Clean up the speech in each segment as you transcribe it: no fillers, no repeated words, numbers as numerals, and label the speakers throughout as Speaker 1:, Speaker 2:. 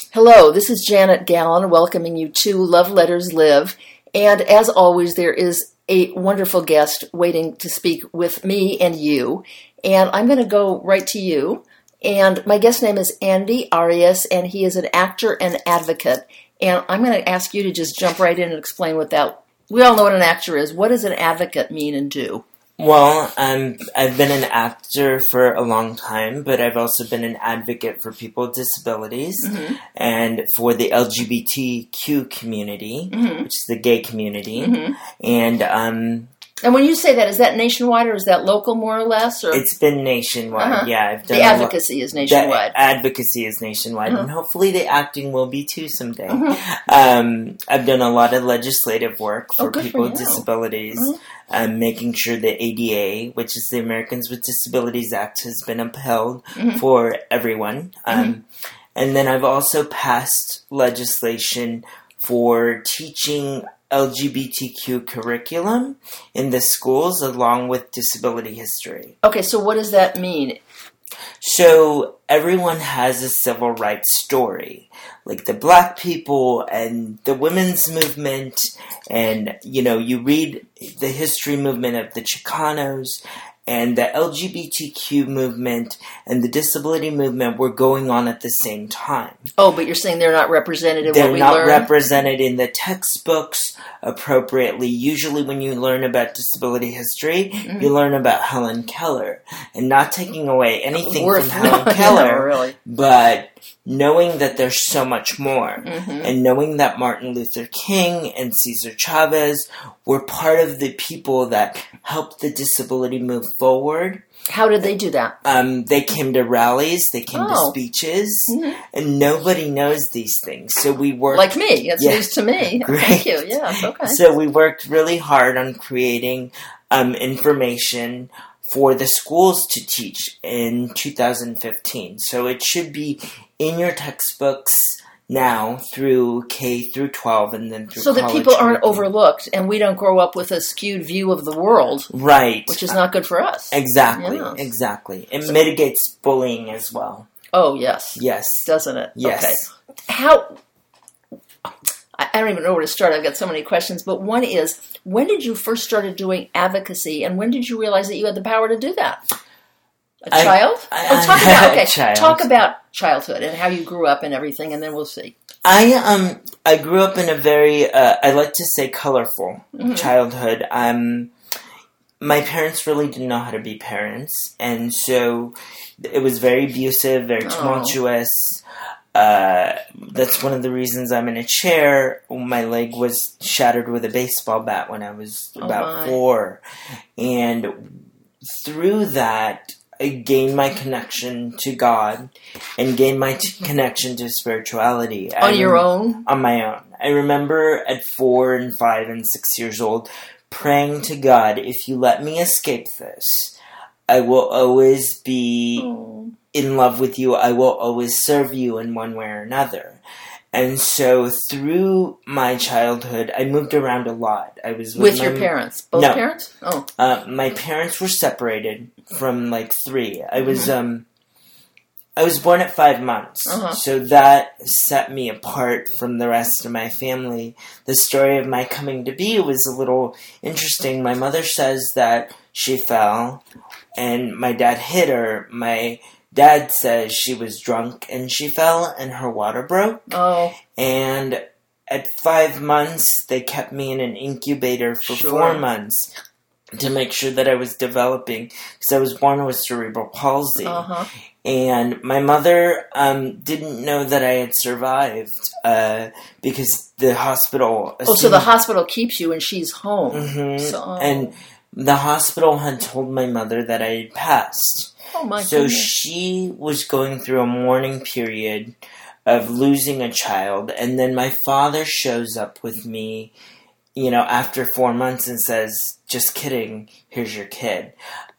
Speaker 1: Hello, this is Janet Gallen welcoming you to Love Letters Live. And as always, there is a wonderful guest waiting to speak with me and you. And I'm going to go right to you. And my guest name is Andy Arias, and he is an actor and advocate. And I'm going to ask you to just jump right in and explain what that... We all know what an actor is. What does an advocate mean and do?
Speaker 2: Well, I've been an actor for a long time, but I've also been an advocate for people with disabilities and for the LGBTQ community, which is the gay community.
Speaker 1: And when you say that, is that nationwide or is that local more or less? Or?
Speaker 2: It's been nationwide, yeah. I've done
Speaker 1: the advocacy is nationwide.
Speaker 2: The advocacy is nationwide, and hopefully the acting will be too someday. I've done a lot of legislative work for people with disabilities, making sure the ADA, which is the Americans with Disabilities Act, has been upheld for everyone. And then I've also passed legislation for teaching LGBTQ curriculum in the schools along with disability history.
Speaker 1: Okay, so what does that mean?
Speaker 2: So everyone has a civil rights story, like the black people and the women's movement, and, you know, you read the history movement of the Chicanos, and the LGBTQ movement and the disability movement were going on at the same time.
Speaker 1: Oh, but you're saying they're not represented in what we learn?
Speaker 2: They're not represented in the textbooks appropriately. Usually when you learn about disability history, you learn about Helen Keller. And not taking away anything from Helen Keller, but knowing that there's so much more. And knowing that Martin Luther King and Cesar Chavez were part of the people that helped the disability move forward.
Speaker 1: How did they do that?
Speaker 2: They came to rallies, they came to speeches, and nobody knows these things. So we worked...
Speaker 1: Like me, it's news to me.
Speaker 2: Great.
Speaker 1: Thank you, yes, okay.
Speaker 2: So we worked really hard on creating information for the schools to teach in 2015. So it should be in your textbooks now through K through 12 and then through
Speaker 1: so that people aren't overlooked and we don't grow up with a skewed view of the world. Right. Which is not good for us.
Speaker 2: Exactly, exactly. It mitigates bullying as well.
Speaker 1: Oh, yes.
Speaker 2: Yes.
Speaker 1: Doesn't it?
Speaker 2: Yes.
Speaker 1: Okay. How... I don't even know where to start. I've got so many questions. But one is, when did you first started doing advocacy, and when did you realize that you had the power to do that? Child? Talk about childhood and how you grew up and everything, and then we'll see.
Speaker 2: I grew up in a very, I like to say colorful childhood. My parents really didn't know how to be parents, and so it was very abusive, very tumultuous. That's one of the reasons I'm in a chair. My leg was shattered with a baseball bat when I was about 4. And through that, I gained my connection to God and gained my connection to spirituality.
Speaker 1: On your own?
Speaker 2: On my own. I remember at 4 and 5 and 6 years old praying to God, if you let me escape this, I will always be in love with you. I will always serve you in one way or another. And so through my childhood, I moved around a lot. I was
Speaker 1: with your parents? Both parents? Oh.
Speaker 2: My parents were separated from like 3. I was born at 5 months. So that set me apart from the rest of my family. The story of my coming to be was a little interesting. My mother says that she fell and my dad hit her. My dad says she was drunk and she fell and her water broke. And at 5 months, they kept me in an incubator for 4 months to make sure that I was developing, because I was born with cerebral palsy. And my mother didn't know that I had survived because the hospital...
Speaker 1: so the hospital keeps you and she's home.
Speaker 2: And the hospital had told my mother that I had passed. So she was going through a mourning period of losing a child, and then my father shows up with me, you know, after 4 months and says, just kidding, here's your kid.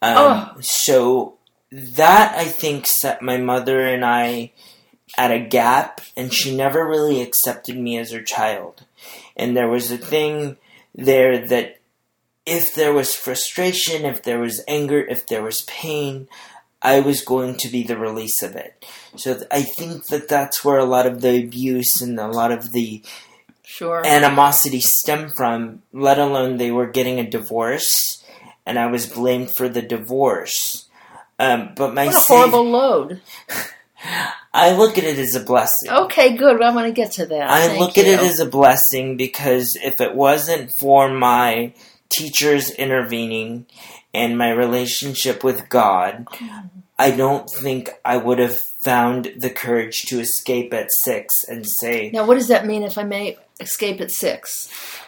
Speaker 2: So that, I think, set my mother and I at a gap, and she never really accepted me as her child. And there was a thing there that if there was frustration, if there was anger, if there was pain, I was going to be the release of it. So I think that that's where a lot of the abuse and a lot of the animosity stemmed from, let alone they were getting a divorce, and I was blamed for the divorce. But my
Speaker 1: what a horrible load.
Speaker 2: I look at it as a blessing.
Speaker 1: Okay, good. I want to get to that.
Speaker 2: I look at it as a blessing because if it wasn't for my teachers intervening and my relationship with God, I don't think I would have found the courage to escape at 6 and say...
Speaker 1: Now, what does that mean, if I may, escape at 6?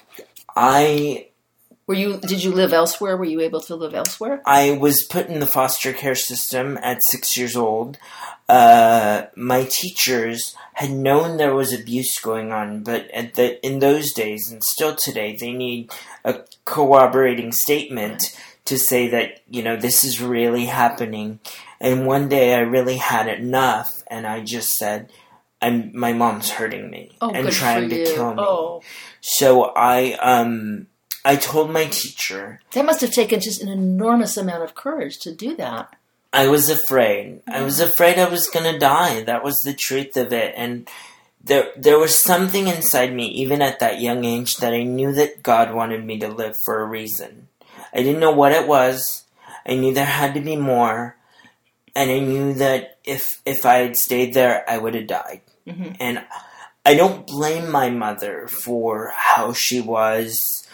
Speaker 1: Did you live elsewhere? Were you able to live elsewhere?
Speaker 2: I was put in the foster care system at 6 years old. My teachers had known there was abuse going on, but in those days, and still today, they need a corroborating statement to say that, this is really happening. And one day I really had enough, and I just said, my mom's hurting me and trying to kill me. Oh. So I told my teacher.
Speaker 1: That must have taken just an enormous amount of courage to do that.
Speaker 2: I was afraid. I was afraid I was going to die. That was the truth of it. And there was something inside me, even at that young age, that I knew that God wanted me to live for a reason. I didn't know what it was. I knew there had to be more. And I knew that if I had stayed there, I would have died. Mm-hmm. And I don't blame my mother for how she was.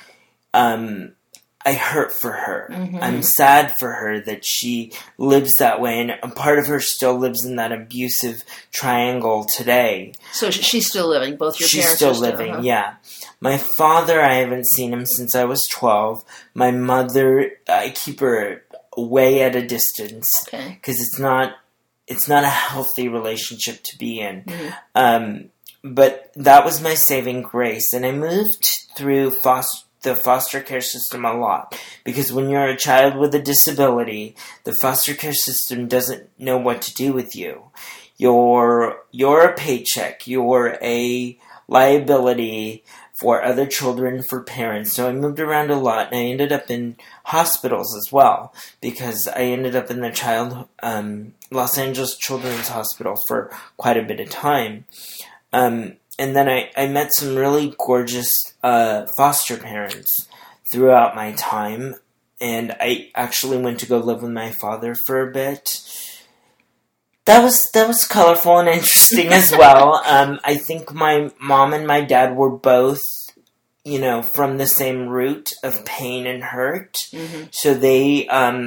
Speaker 2: I hurt for her. Mm-hmm. I'm sad for her that she lives that way, and a part of her still lives in that abusive triangle today.
Speaker 1: So she's still living? Both your
Speaker 2: she's
Speaker 1: parents
Speaker 2: still
Speaker 1: are still
Speaker 2: living, yeah. My father, I haven't seen him since I was 12. My mother, I keep her way at a distance because it's not a healthy relationship to be in. Mm-hmm. But that was my saving grace, and I moved through the foster care system a lot, because when you're a child with a disability, the foster care system doesn't know what to do with you. You're a paycheck. You're a liability for other children, for parents. So I moved around a lot, and I ended up in hospitals as well, because I ended up in the Los Angeles Children's Hospital for quite a bit of time. And then I met some really gorgeous foster parents throughout my time, and I actually went to go live with my father for a bit. That was colorful and interesting as well. I think my mom and my dad were both, from the same root of pain and hurt. Mm-hmm. So they,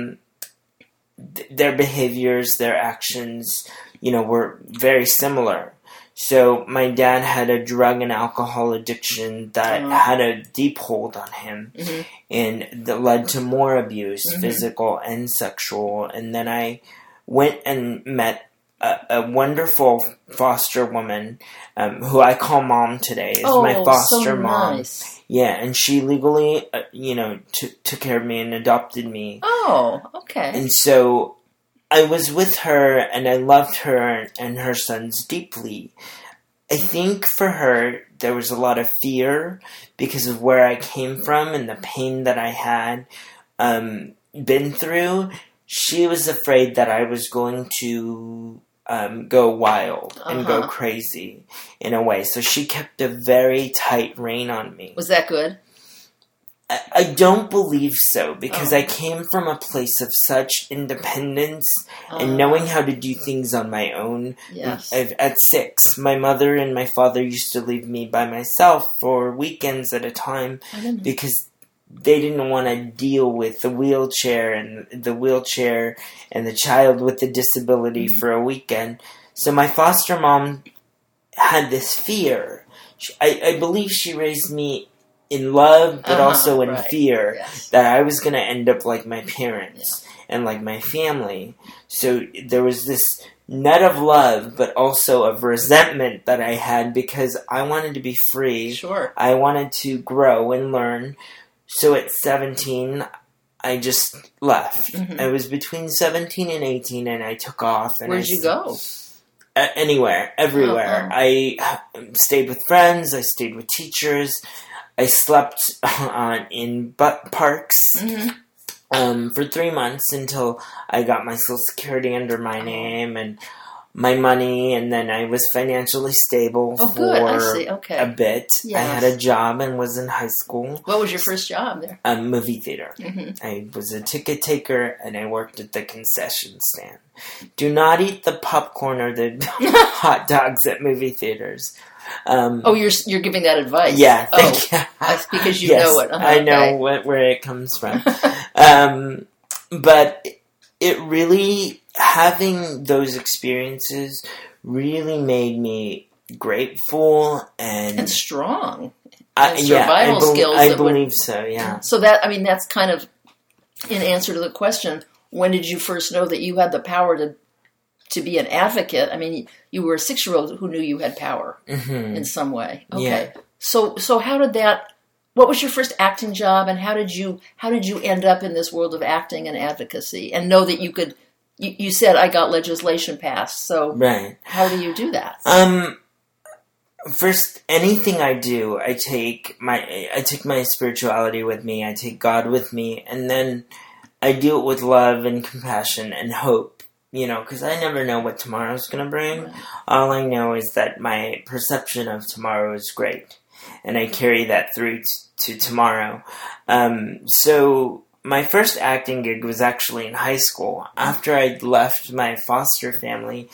Speaker 2: their behaviors, their actions, were very similar. So my dad had a drug and alcohol addiction that had a deep hold on him, mm-hmm. and that led to more abuse, mm-hmm. physical and sexual. And then I went and met a wonderful foster woman, who I call Mom today, is my foster mom. Nice. Yeah, and she legally, took care of me and adopted me.
Speaker 1: Oh, okay.
Speaker 2: And so I was with her, and I loved her and her sons deeply. I think for her, there was a lot of fear because of where I came from and the pain that I had been through. She was afraid that I was going to go wild and go crazy in a way. So she kept a very tight rein on me.
Speaker 1: Was that good?
Speaker 2: I don't believe so, because I came from a place of such independence and knowing how to do things on my own.
Speaker 1: Yes.
Speaker 2: At 6, my mother and my father used to leave me by myself for weekends at a time because they didn't want to deal with the wheelchair and the child with the disability for a weekend. So my foster mom had this fear. I believe she raised me in love, but also in fear that I was going to end up like my parents and like my family. So there was this net of love, but also of resentment that I had because I wanted to be free.
Speaker 1: Sure.
Speaker 2: I wanted to grow and learn. So at 17, I just left. Mm-hmm. I was between 17 and 18, and I took off. And
Speaker 1: Where'd you go?
Speaker 2: Anywhere, everywhere. I stayed with friends. I stayed with teachers. I slept in parks. Mm-hmm. for 3 months until I got my Social Security under my name and my money, and then I was financially stable for a bit. Yes. I had a job and was in high school.
Speaker 1: What was your first job there?
Speaker 2: A movie theater.
Speaker 1: Mm-hmm.
Speaker 2: I was a ticket taker, and I worked at the concession stand. Do not eat the popcorn or the hot dogs at movie theaters.
Speaker 1: You're giving that advice?
Speaker 2: Yeah.
Speaker 1: That's because you know it.
Speaker 2: I know where it comes from. But it really, having those experiences really made me grateful and
Speaker 1: strong.
Speaker 2: Survival skills. I believe so, yeah.
Speaker 1: So that's kind of in answer to the question, when did you first know that you had the power to be an advocate? I mean, you were a 6-year-old who knew you had power in some way. Okay.
Speaker 2: Yeah.
Speaker 1: So how did that, what was your first acting job, and how did you end up in this world of acting and advocacy and know that you could, you said I got legislation passed, so
Speaker 2: right.
Speaker 1: How do you do that?
Speaker 2: First, anything I do, I take my spirituality with me, I take God with me, and then I do it with love and compassion and hope, because I never know what tomorrow's going to bring. Right. All I know is that my perception of tomorrow is great, and I carry that through to tomorrow. So my first acting gig was actually in high school. After I'd left my foster family,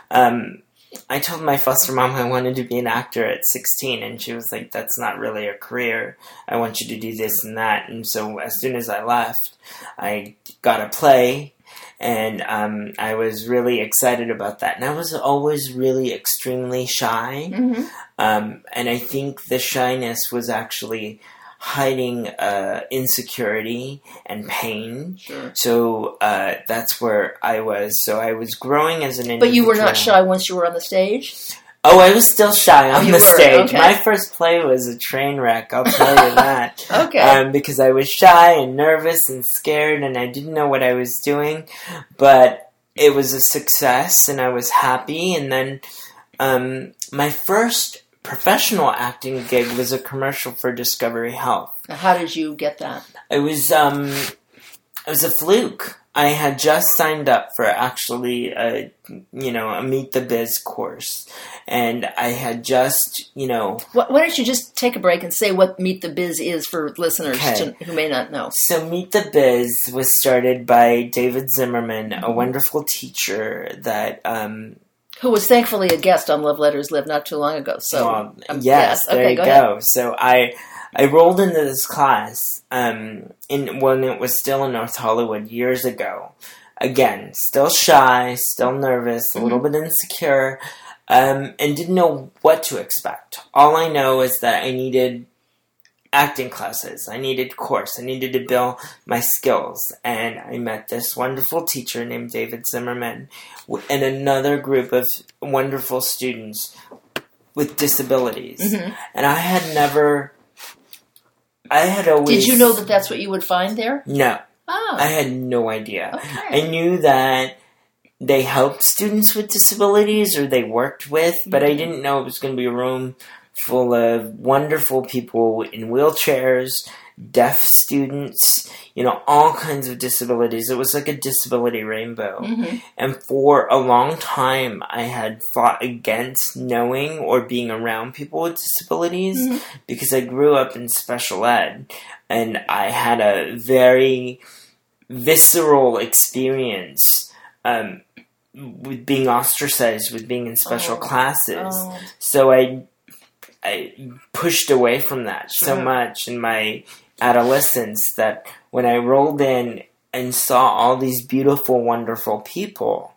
Speaker 2: I told my foster mom I wanted to be an actor at 16, and she was like, that's not really a career. I want you to do this and that. And so as soon as I left, I got a play, and I was really excited about that. And I was always really extremely shy.
Speaker 1: Mm-hmm.
Speaker 2: And I think the shyness was actually hiding insecurity and pain.
Speaker 1: Sure.
Speaker 2: So that's where I was. So I was growing as an individual.
Speaker 1: But you were not shy once you were on the stage?
Speaker 2: Oh, I was still shy on the stage.
Speaker 1: Okay.
Speaker 2: My first play was a train wreck, I'll tell you that.
Speaker 1: Okay.
Speaker 2: Because I was shy and nervous and scared, and I didn't know what I was doing. But it was a success, and I was happy. And then my first professional acting gig was a commercial for Discovery Health.
Speaker 1: How did you get that?
Speaker 2: It was a fluke. I had just signed up for actually a Meet the Biz course, and I had just, Why
Speaker 1: don't you just take a break and say what Meet the Biz is for listeners who may not know?
Speaker 2: So Meet the Biz was started by David Zimmerman, a wonderful teacher that
Speaker 1: who was thankfully a guest on Love Letters Live not too long ago. So
Speaker 2: yes, there you go. So I rolled into this class when it was still in North Hollywood years ago. Again, still shy, still nervous, a little bit insecure, and didn't know what to expect. All I know is that I needed acting classes. I needed course. I needed to build my skills. And I met this wonderful teacher named David Zimmerman and another group of wonderful students with disabilities. Mm-hmm. And I had always...
Speaker 1: Did you know that that's what you would find there?
Speaker 2: No.
Speaker 1: Oh.
Speaker 2: I had no idea.
Speaker 1: Okay.
Speaker 2: I knew that they helped students with disabilities or they worked with, but I didn't know it was going to be a room full of wonderful people in wheelchairs, deaf students, all kinds of disabilities. It was like a disability rainbow.
Speaker 1: Mm-hmm.
Speaker 2: And for a long time, I had fought against knowing or being around people with disabilities because I grew up in special ed. And I had a very visceral experience with being ostracized, with being in special classes. Oh. So I pushed away from that so much in my adolescence that when I rolled in and saw all these beautiful, wonderful people,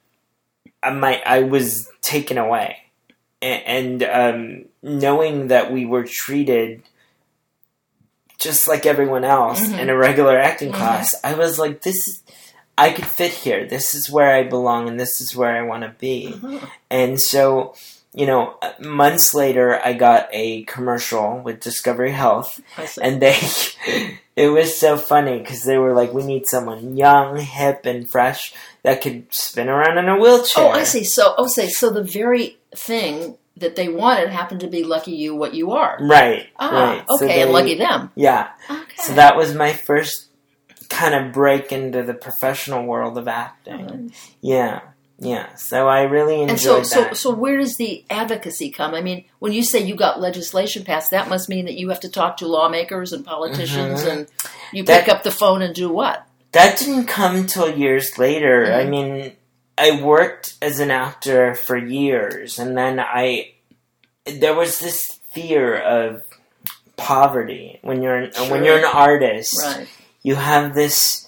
Speaker 2: I was taken away. And knowing that we were treated just like everyone else in a regular acting class, I was like, I could fit here. This is where I belong, and this is where I want to be. Mm-hmm. And so... months later, I got a commercial with Discovery Health, and it was so funny because they were like, we need someone young, hip, and fresh that could spin around in a wheelchair.
Speaker 1: Oh, I see. So the very thing that they wanted happened to be lucky you what you are.
Speaker 2: Right.
Speaker 1: Ah,
Speaker 2: right.
Speaker 1: Okay, and lucky them.
Speaker 2: Yeah.
Speaker 1: Okay.
Speaker 2: So that was my first kind of break into the professional world of acting. Yeah. So I really enjoyed that.
Speaker 1: So where does the advocacy come? I mean, when you say you got legislation passed, that must mean that you have to talk to lawmakers and politicians, and you pick up the phone and do what?
Speaker 2: That didn't come till years later. Mm-hmm. I mean, I worked as an actor for years, and then there was this fear of poverty when you're an artist.
Speaker 1: Right.
Speaker 2: You have this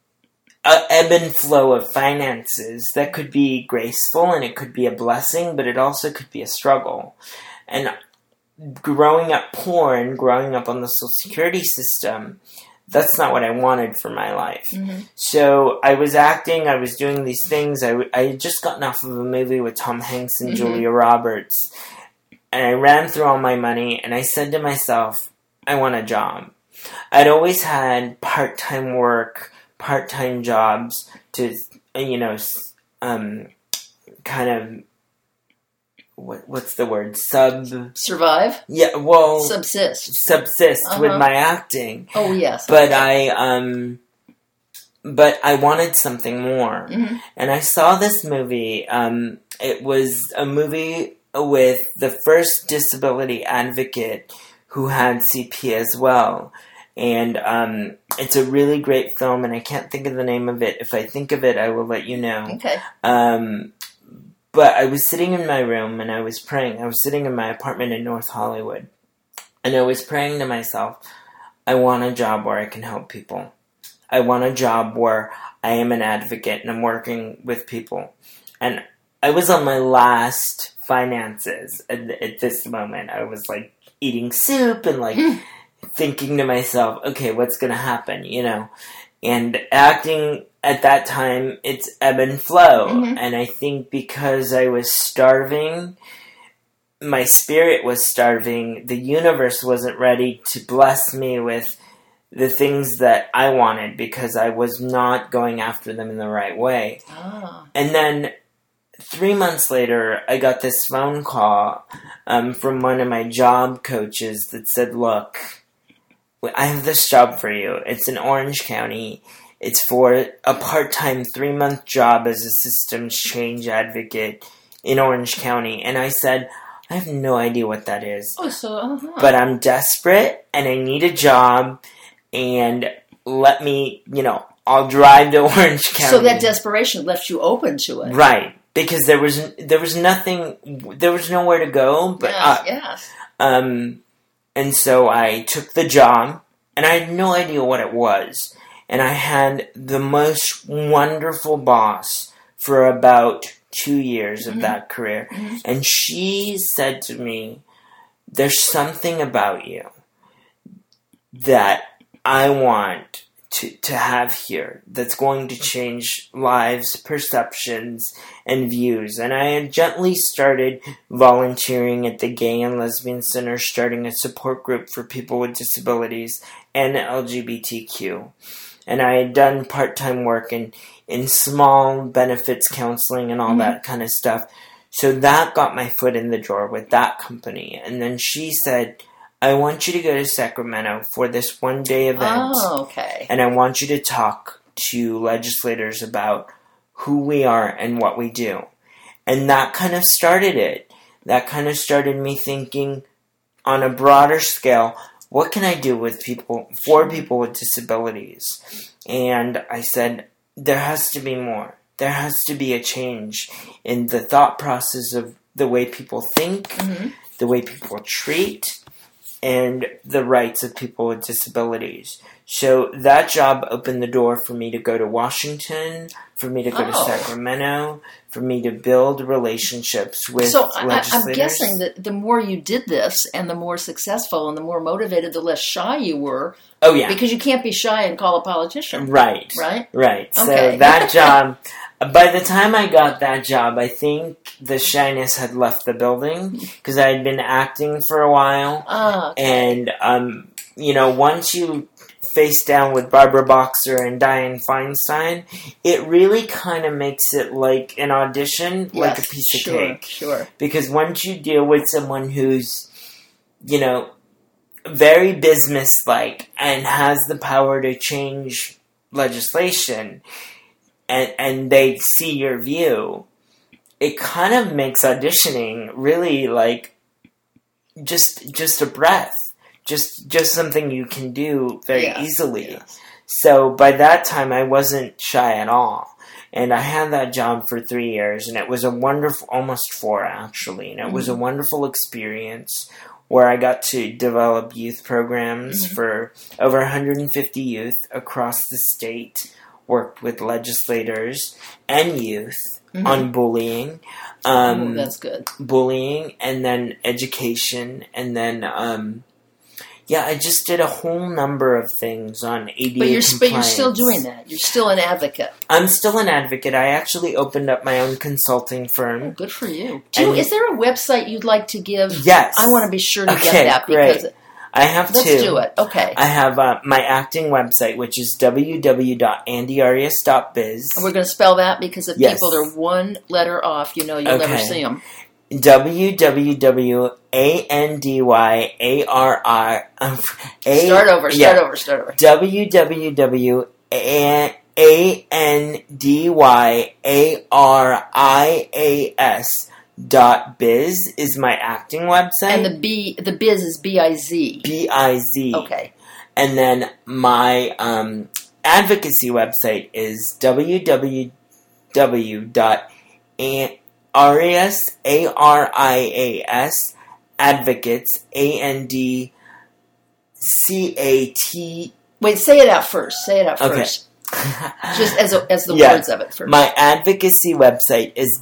Speaker 2: ebb and flow of finances that could be graceful and it could be a blessing, but it also could be a struggle. And growing up poor and growing up on the Social Security system, that's not what I wanted for my life. Mm-hmm. So I was acting, I was doing these things. I had just gotten off of a movie with Tom Hanks and Julia Roberts, and I ran through all my money, and I said to myself, I want a job. I'd always had part-time work, part-time jobs to, kind of, what's the word?
Speaker 1: Survive?
Speaker 2: Yeah, well...
Speaker 1: Subsist
Speaker 2: with my acting.
Speaker 1: Oh, yes.
Speaker 2: But I wanted something more. Mm-hmm. And I saw this movie. It was a movie with the first disability advocate who had CP as well. And it's a really great film, and I can't think of the name of it. If I think of it, I will let you know.
Speaker 1: Okay.
Speaker 2: But I was sitting in my room, and I was praying. I was sitting in my apartment in North Hollywood, and I was praying to myself, I want a job where I can help people. I want a job where I am an advocate, and I'm working with people. And I was on my last finances at this moment. I was, like, eating soup and, like... thinking to myself, okay, what's going to happen, And acting at that time, it's ebb and flow. Mm-hmm. And I think because I was starving, my spirit was starving, the universe wasn't ready to bless me with the things that I wanted because I was not going after them in the right way. Oh. And then 3 months later, I got this phone call from one of my job coaches that said, look, I have this job for you. It's in Orange County. It's for a part-time 3-month job as a systems change advocate in Orange County. And I said, I have no idea what that is. But I'm desperate and I need a job, and let me, I'll drive to Orange County.
Speaker 1: So that desperation left you open to it.
Speaker 2: Right. Because there was nothing, there was nowhere to go but up.
Speaker 1: Yes.
Speaker 2: And so I took the job, and I had no idea what it was. And I had the most wonderful boss for about 2 years of that career. Mm-hmm. And she said to me, there's something about you that I want to have here that's going to change lives, perceptions, and views. And I had gently started volunteering at the Gay and Lesbian Center, starting a support group for people with disabilities and LGBTQ. And I had done part-time work in small benefits counseling and all that kind of stuff. So that got my foot in the door with that company. And then she said, I want you to go to Sacramento for this one-day event.
Speaker 1: Oh, okay.
Speaker 2: And I want you to talk to legislators about who we are and what we do. And that kind of started it. That kind of started me thinking on a broader scale, what can I do with people, for people with disabilities? And I said, there has to be more. There has to be a change in the thought process of the way people think, the way people treat, and the rights of people with disabilities. So that job opened the door for me to go to Washington, for me to go to Sacramento, for me to build relationships with legislators.
Speaker 1: I'm guessing that the more you did this and the more successful and the more motivated, the less shy you were.
Speaker 2: Oh, yeah.
Speaker 1: Because you can't be shy and call a politician.
Speaker 2: Right.
Speaker 1: Right?
Speaker 2: Right.
Speaker 1: Okay.
Speaker 2: So that job... By the time I got that job, I think the shyness had left the building because I had been acting for a while.
Speaker 1: Oh, okay.
Speaker 2: And, once you face down with Barbara Boxer and Dianne Feinstein, it really kind of makes it like an audition, like a piece of cake.
Speaker 1: Sure.
Speaker 2: Because once you deal with someone who's, very businesslike and has the power to change legislation and they see your view, it kind of makes auditioning really like just a breath. Just something you can do very easily. Yes. So by that time, I wasn't shy at all. And I had that job for 3 years, and it was a wonderful, almost 4 actually, and it was a wonderful experience where I got to develop youth programs for over 150 youth across the state, worked with legislators and youth on bullying.
Speaker 1: That's good.
Speaker 2: Bullying, and then education, and then... I just did a whole number of things on ADA compliance.
Speaker 1: But you're still doing that. You're still an advocate.
Speaker 2: I'm still an advocate. I actually opened up my own consulting firm.
Speaker 1: Oh, good for you. Is there a website you'd like to give?
Speaker 2: Yes.
Speaker 1: I want to be sure to get that. Because
Speaker 2: great. I have
Speaker 1: Let's do it. Okay.
Speaker 2: I have my acting website, which is www.andyarias.biz.
Speaker 1: And we're going to spell that because if people are one letter off, you'll never see them.
Speaker 2: www.andyarr.
Speaker 1: Start over.
Speaker 2: www.andyarias.biz is my acting website.
Speaker 1: And the biz is B-I-Z.
Speaker 2: B-I-Z.
Speaker 1: Okay.
Speaker 2: And then my advocacy website is www.arias, A-R-I-A-S, advocates, A-N-D-C-A-T.
Speaker 1: Wait, say it out first. Just as the words of it first.
Speaker 2: My advocacy website is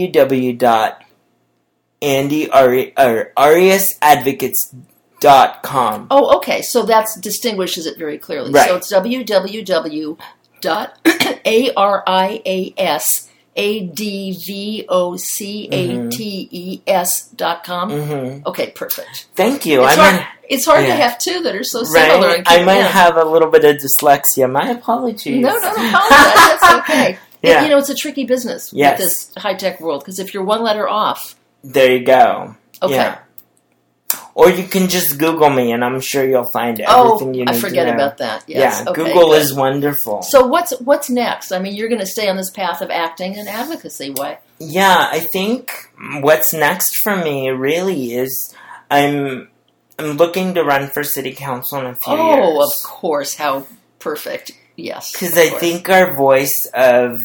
Speaker 2: www.ariasadvocates.com.
Speaker 1: Oh, okay. So that distinguishes it very clearly.
Speaker 2: Right.
Speaker 1: So it's www.ariasadvocates.com. Okay, perfect.
Speaker 2: Thank you.
Speaker 1: It's hard to have two that are so similar.
Speaker 2: Right? I might have a little bit of dyslexia. My apologies.
Speaker 1: No, apologize. That's okay. It's a tricky business with this high-tech world, because if you're one letter off...
Speaker 2: There you go.
Speaker 1: Okay.
Speaker 2: Yeah. Or you can just Google me, and I'm sure you'll find everything you need to know.
Speaker 1: I forget about that. Yes.
Speaker 2: Yeah,
Speaker 1: okay,
Speaker 2: Google is wonderful.
Speaker 1: So what's next? I mean, you're going to stay on this path of acting and advocacy. Why?
Speaker 2: Yeah, I think what's next for me really is I'm looking to run for city council in a few years.
Speaker 1: Oh, of course. How perfect. Yes.
Speaker 2: Because I think our voice of,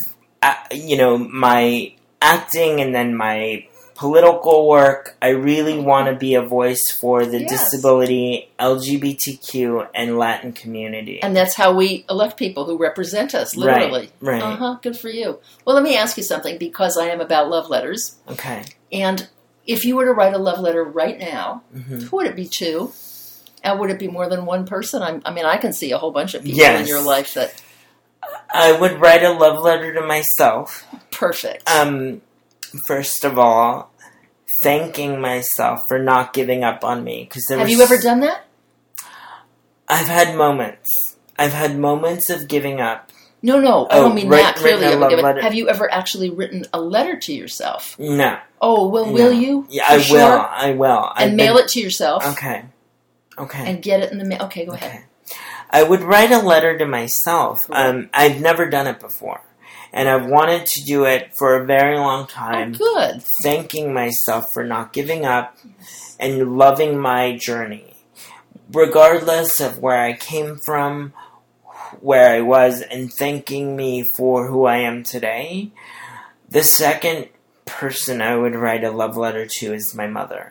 Speaker 2: my acting and then my political work, I really want to be a voice for the disability, LGBTQ, and Latin community.
Speaker 1: And that's how we elect people who represent us, literally.
Speaker 2: Right.
Speaker 1: Good for you. Well, let me ask you something, because I am about love letters.
Speaker 2: Okay.
Speaker 1: And if you were to write a love letter right now, who would it be to? And would it be more than one person? I mean, I can see a whole bunch of people in your life that...
Speaker 2: I would write a love letter to myself.
Speaker 1: Perfect.
Speaker 2: First of all, thanking myself for not giving up on me.
Speaker 1: Have you ever done that?
Speaker 2: I've had moments. I've had moments of giving up.
Speaker 1: No, I don't mean that clearly. Have you ever actually written a letter to yourself?
Speaker 2: No.
Speaker 1: Oh, well, will you?
Speaker 2: Yeah, I will.
Speaker 1: And mail it to yourself.
Speaker 2: Okay.
Speaker 1: And get it in the mail. Okay, go ahead.
Speaker 2: I would write a letter to myself. I've never done it before. And I've wanted to do it for a very long time.
Speaker 1: Oh, good.
Speaker 2: Thanking myself for not giving up and loving my journey. Regardless of where I came from, where I was, and thanking me for who I am today. The second person I would write a love letter to is my mother.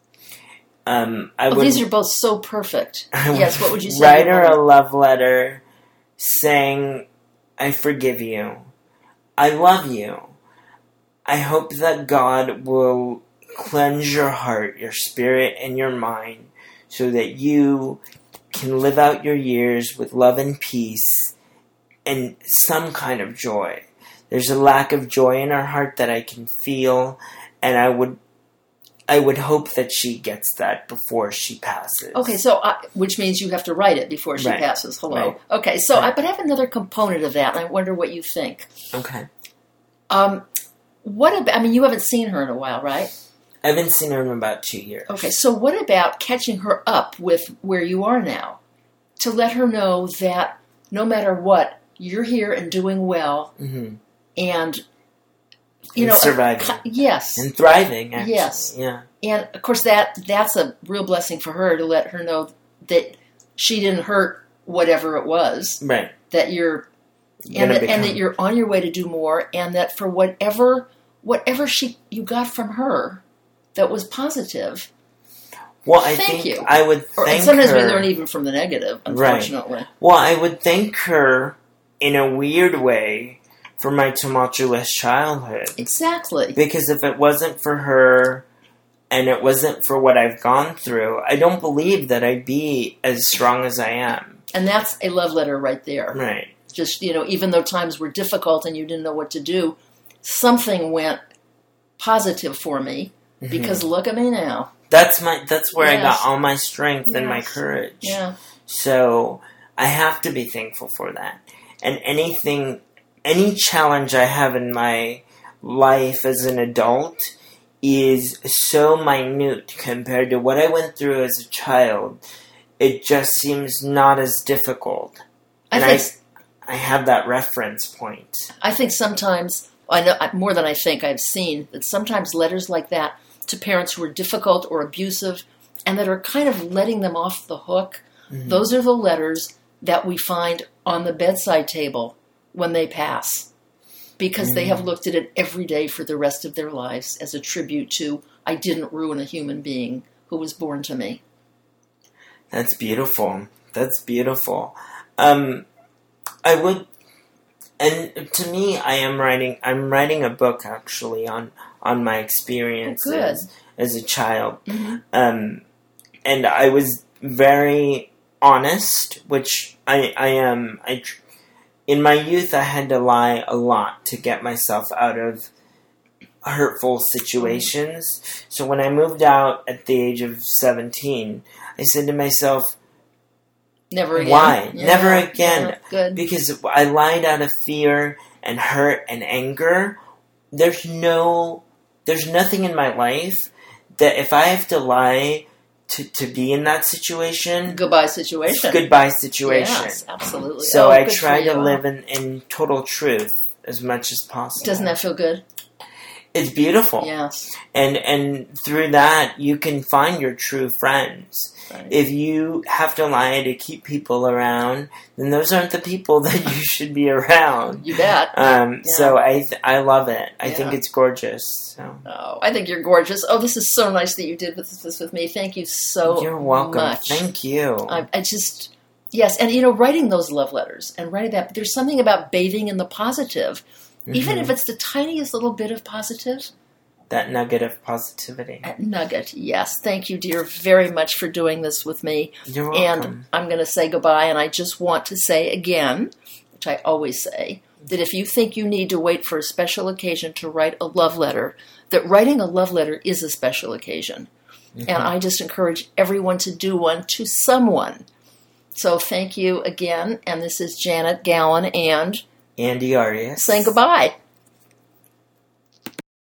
Speaker 1: These are both so perfect. Yes, what would you say?
Speaker 2: Write her a love letter saying, I forgive you. I love you. I hope that God will cleanse your heart, your spirit, and your mind so that you can live out your years with love and peace and some kind of joy. There's a lack of joy in her heart that I can feel, and I would hope that she gets that before she passes.
Speaker 1: Okay, so which means you have to write it before she passes. Hello.
Speaker 2: Right.
Speaker 1: Okay, so but I have another component of that, and I wonder what you think.
Speaker 2: Okay.
Speaker 1: What about? I mean, you haven't seen her in a while, right?
Speaker 2: I haven't seen her in about 2 years.
Speaker 1: Okay, so what about catching her up with where you are now, to let her know that no matter what, you're here and doing well,
Speaker 2: mm-hmm.
Speaker 1: and you know,
Speaker 2: surviving,
Speaker 1: yes,
Speaker 2: and thriving. Actually.
Speaker 1: Yes,
Speaker 2: yeah,
Speaker 1: and of course that's a real blessing for her to let her know that she didn't hurt whatever it was,
Speaker 2: right?
Speaker 1: That you're and that you're on your way to do more, and that for whatever you got from her that was positive.
Speaker 2: Well, I think
Speaker 1: you.
Speaker 2: I would thank
Speaker 1: and sometimes
Speaker 2: her.
Speaker 1: we learn even from the negative, unfortunately.
Speaker 2: Right. Well, I would thank her in a weird way for my tumultuous childhood.
Speaker 1: Exactly.
Speaker 2: Because if it wasn't for her and it wasn't for what I've gone through, I don't believe that I'd be as strong as I am.
Speaker 1: And that's a love letter right there.
Speaker 2: Right.
Speaker 1: Just, you know, even though times were difficult and you didn't know what to do, something went positive for me because look at me now.
Speaker 2: That's where
Speaker 1: Yes.
Speaker 2: I got all my strength
Speaker 1: Yes.
Speaker 2: and my courage.
Speaker 1: Yeah.
Speaker 2: So I have to be thankful for that. And any challenge I have in my life as an adult is so minute compared to what I went through as a child. It just seems not as difficult. I have that reference point.
Speaker 1: I think sometimes, I know more than I think I've seen, that sometimes letters like that to parents who are difficult or abusive and that are kind of letting them off the hook, those are the letters that we find on the bedside table when they pass. Because they have looked at it every day for the rest of their lives as a tribute to, I didn't ruin a human being who was born to me.
Speaker 2: That's beautiful. That's beautiful. I would, and to me, I'm writing a book actually on my experiences as a child. And I was very honest, which I am. In my youth, I had to lie a lot to get myself out of hurtful situations. So when I moved out at the age of 17, I said to myself,
Speaker 1: never again.
Speaker 2: Why?
Speaker 1: Yeah.
Speaker 2: Never again.
Speaker 1: Yeah, good.
Speaker 2: Because I lied out of fear and hurt and anger. There's nothing in my life that if I have to lie to be in that situation.
Speaker 1: Goodbye situation.
Speaker 2: Yes,
Speaker 1: absolutely.
Speaker 2: So I try to live in total truth as much as possible.
Speaker 1: Doesn't that feel good?
Speaker 2: It's beautiful.
Speaker 1: Yes.
Speaker 2: And through that, you can find your true friends.
Speaker 1: Right.
Speaker 2: If you have to lie to keep people around, then those aren't the people that you should be around.
Speaker 1: You bet.
Speaker 2: So I love it. I think it's gorgeous. So.
Speaker 1: Oh, I think you're gorgeous. Oh, this is so nice that you did this with me. Thank you so much.
Speaker 2: You're welcome. Thank you.
Speaker 1: I just, yes, and writing those love letters and writing that, there's something about bathing in the positive. Even if it's the tiniest little bit of positive.
Speaker 2: That nugget of positivity.
Speaker 1: That nugget, yes. Thank you, dear, very much for doing this with me.
Speaker 2: You're welcome.
Speaker 1: And I'm going to say goodbye, and I just want to say again, which I always say, that if you think you need to wait for a special occasion to write a love letter, that writing a love letter is a special occasion. And I just encourage everyone to do one to someone. So thank you again, and this is Janet Gallen and...
Speaker 2: Andy Arias.
Speaker 1: Saying goodbye.